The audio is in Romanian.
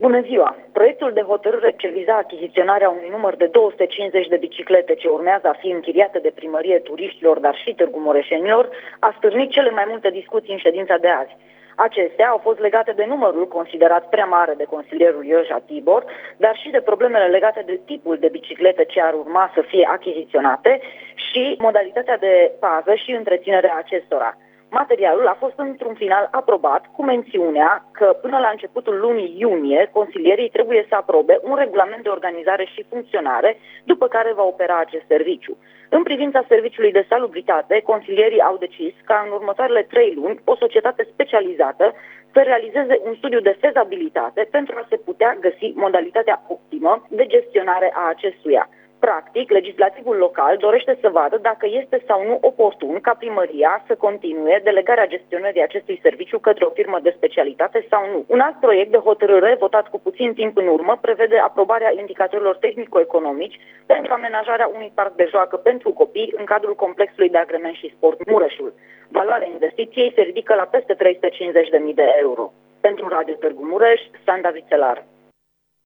Bună ziua! Proiectul de hotărâre ce viza achiziționarea unui număr de 250 de biciclete ce urmează a fi închiriate de primărie turiștilor, dar și Târgu Mureșenilor, a stârnit cele mai multe discuții în ședința de azi. Acestea au fost legate de numărul considerat prea mare de consilierul Ioja Tibor, dar și de problemele legate de tipul de biciclete ce ar urma să fie achiziționate și modalitatea de pază și întreținere a acestora. Materialul a fost într-un final aprobat cu mențiunea că până la începutul lunii iunie consilierii trebuie să aprobe un regulament de organizare și funcționare, după care va opera acest serviciu. În privința serviciului de salubritate, consilierii au decis ca în următoarele 3 luni o societate specializată să realizeze un studiu de fezabilitate pentru a se putea găsi modalitatea optimă de gestionare a acestuia. Practic, legislativul local dorește să vadă dacă este sau nu oportun ca primăria să continue delegarea gestionării acestui serviciu către o firmă de specialitate sau nu. Un alt proiect de hotărâre, votat cu puțin timp în urmă, prevede aprobarea indicatorilor tehnico-economici pentru amenajarea unui parc de joacă pentru copii în cadrul complexului de agrement și sport Mureșul. Valoarea investiției se ridică la peste 350.000 de euro. Pentru Radio Târgu Mureș, Sanda Vițelar.